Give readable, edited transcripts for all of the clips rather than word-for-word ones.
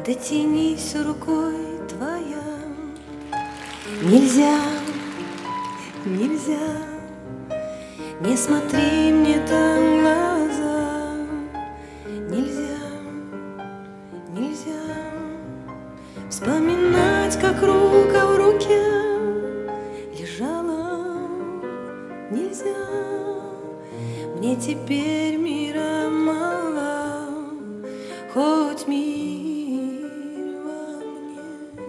дотянись рукой твоя. Нельзя, нельзя, не смотри мне там в глаза. Нельзя, нельзя вспоминать, как рука в руке лежала. Нельзя, мне теперь мира мало, хоть мир во мне.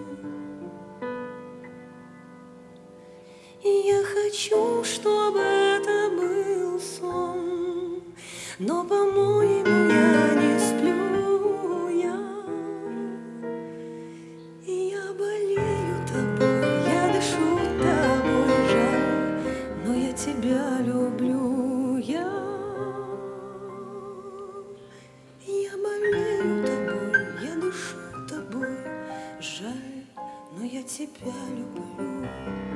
И я хочу, чтобы это был сон, но, по-моему, я не сплю я. И я болею тобой, я дышу тобой, жаль, но я тебя люблю я. Я болею тобой, я дышу тобой, жаль, но я тебя люблю.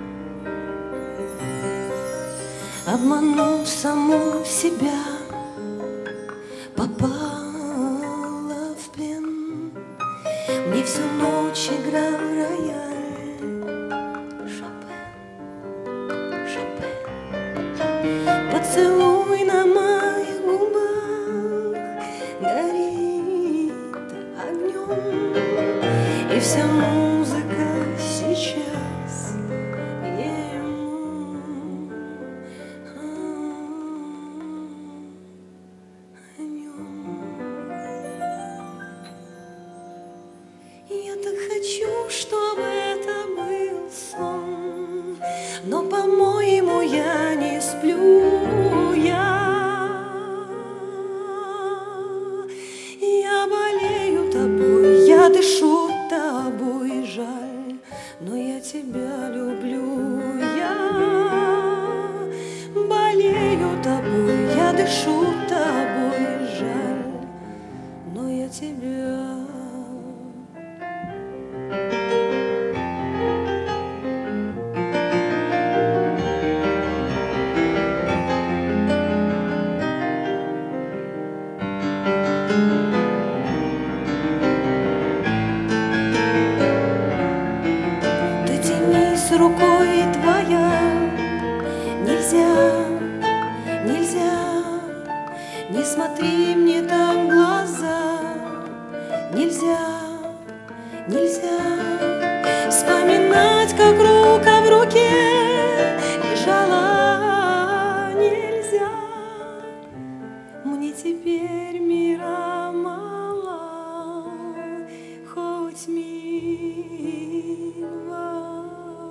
Обманув саму себя, попала в плен. Мне всю ночь играл рояль Шопен, Шопен. Поцелуй на моих губах горит огнем, и вся музыка сейчас ему о нем. Я так хочу, чтобы это был сон, но, по-моему, я не сплю я болею тобой, я дышу тобой, жаль, но я тебя люблю я. Болею тобой, я дышу тобой, жаль, но я тебя. Дотянись рукой твоя. Нельзя, нельзя, не смотри мне там в глаза. Нельзя, нельзя вспоминать, как рука в руке лежала. Нельзя, мне теперь мира мало, хоть мир во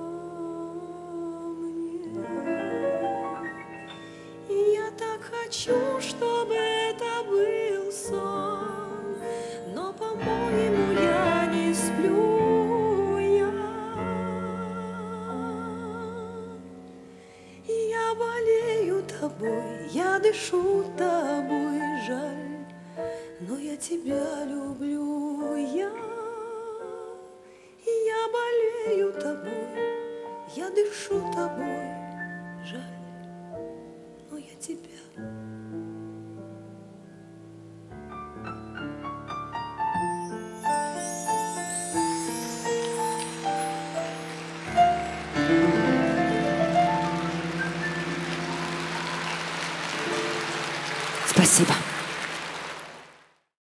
мне. И я так хочу, чтобы это был сон, но, по-моему, я не сплю я болею тобой, я дышу тобой, жаль, но я тебя люблю я болею тобой, я дышу тобой, жаль, но я тебя. Спасибо.